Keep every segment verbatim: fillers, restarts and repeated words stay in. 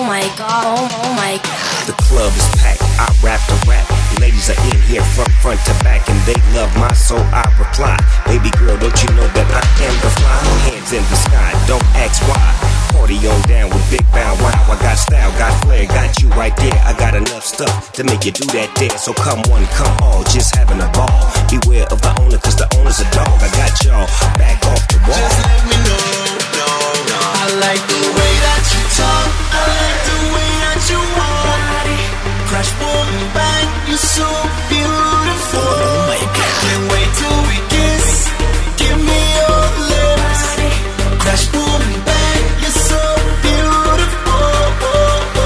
my god, oh, oh my god. The club is packed, I rap the rap. Ladies are in here from front to back, and they love my soul, I reply. Baby girl, don't you know that I am the fly? Hands in the sky, don't ask why. Party on down with Big Bow Wow. I got style, got flair, got you right there. I got enough stuff to make you do that dance. So come one, come all, just having a ball. Beware of the owner, cause the owner's a dog. I got y'all back off the wall. Just let me know, no, no. I like the way that you talk, I like the way that you walk. Crash, boom, bang, you're so beautiful. Oh my God. Can't wait till we kiss. Give me your lips. Crash, boom, bang, you're so beautiful. Oh, oh,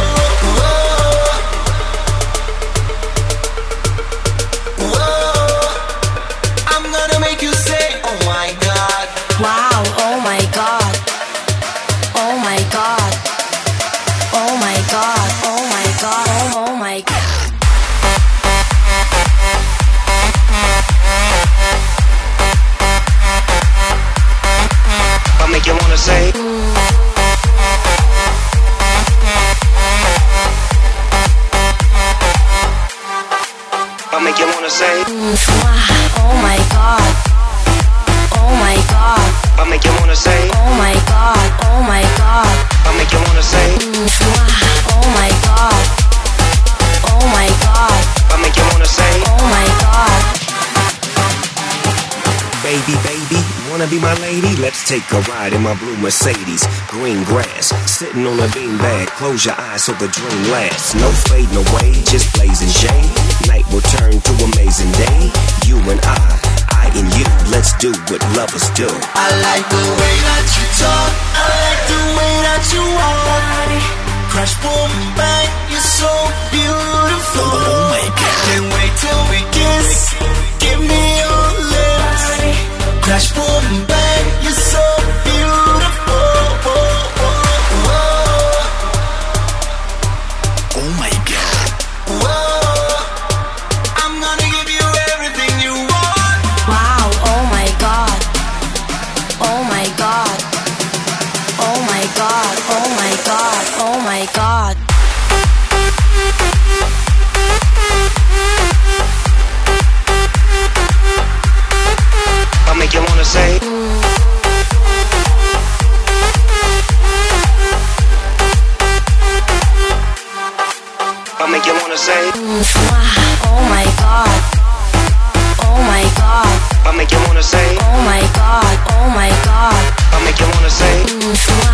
oh. Oh, I'm gonna make you say, oh my God. Wow, oh my god. Oh my god. Oh my god. Oh my god. Oh, oh my god. I make you wanna say mm. I make you wanna say mm. Oh my god. Oh my god. I make you wanna say oh my god. Oh my god. I make you wanna say mm. Oh my god. Oh my god. I make you wanna say oh my god. Baby, baby, wanna be my lady? Let's take a ride in my blue Mercedes. Green grass, sitting on a beanbag. Close your eyes so the dream lasts. No fading away, just blazing shade. Night will turn to amazing day. You and I, I and you, let's do what lovers do. I like the way that you talk, I like the way that you walk. Crash, boom, bang, you're so beautiful. Oh my God. Can't wait till we kiss. Give me your lips. Crash, boom, bang, you're so beautiful. Oh, oh, oh. Oh my God. Whoa. I'm gonna give you everything you want. Wow, oh my god. Oh my god. Oh my god. Oh my god. Oh my god. I make you wanna say mm. I make you wanna say mm. Oh my god. Oh my god. I make you wanna say Oh my god. Oh my god. I make you wanna say mm.